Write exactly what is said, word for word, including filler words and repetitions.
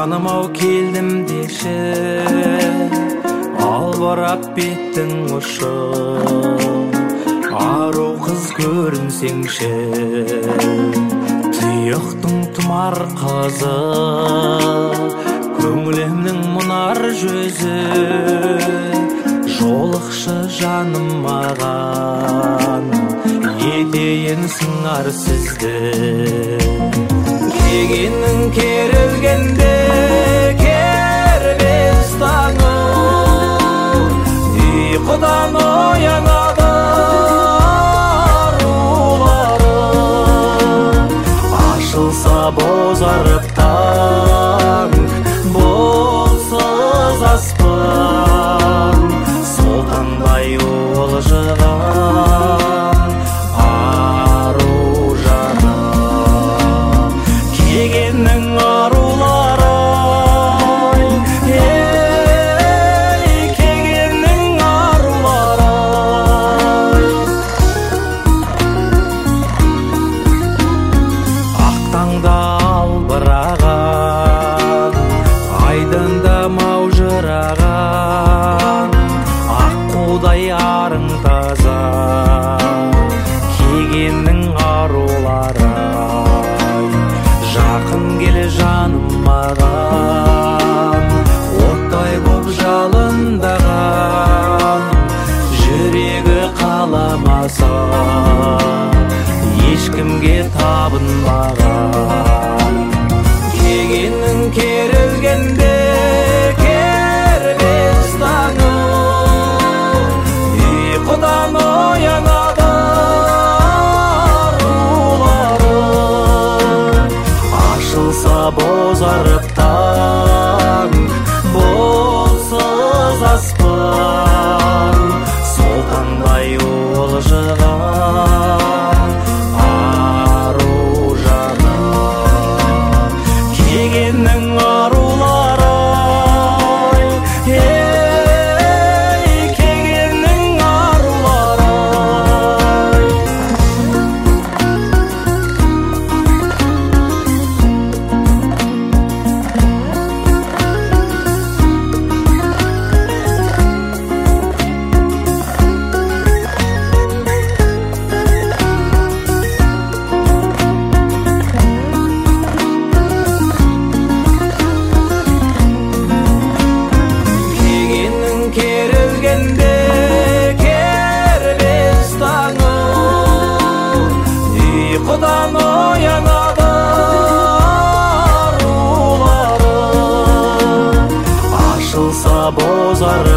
жаным ау келдім деші, албырап беттің ұшы, ару қыз көрінсеңші, тұйықтың тұмар қызы, көңілімнің мұнар жүзі, жолықшы жаным маған, етейін сыңар сізді. Кегенің керілгенде кербез таңы, ұйқыдан оянады арулары, ашылса бозарып таң, болсыз аспан, сұлтандай олжыған ару жаным. Кегеннің арулары, ей, кегеннің арулары. Ақтаңда албыраған, айдында маужыраған, аққудай арың таза, кегеннің арулары. Жақын келе жаным маған, оттай боп жалындаған, жүрегі қаламаса ешкімге табынбаған. Кегенің керілгенде кербез таңы, ұйқыдан оянады арулары, ашылса бозарып таң, болсыз аспан, сұлтандай олжыған ару жаным. Кегеннің арулары, ей, кегеннің арулары. Керілгенде кербез таңы, ұйқыдан оянады арулары, ашылса бозарып